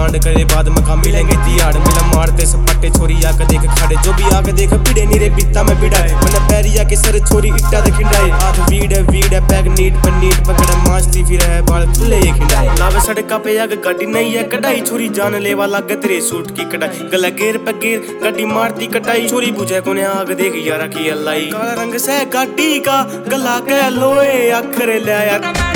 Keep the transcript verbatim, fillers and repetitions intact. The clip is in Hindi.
कांड करे बाद में खा मिलेंगे तियाड़ मिला मारते सपाटे छोरी आके देख खड़े जो भी आके देख पीड़े नीरे बीता में बिड़ाए मैंने पैरिया के सर छोरी इट्टा दे खिंडाए हाथ वीड है वीड है पैग नीट पर नीट पकड़े मांसती फिर है बाल खुले खिंडाए लावे सड़का पे आगे गाड़ी नहीं है कटाई छोरी जान लेवा लागे तेरे सूट की कटाई गला गेर पे गेर गाड़ी मारती कटाई छोरी बुझे कोने आग देख यारा की अल्लाई काला रंग से गाड़ी का गला के लोए अखरे ले यार।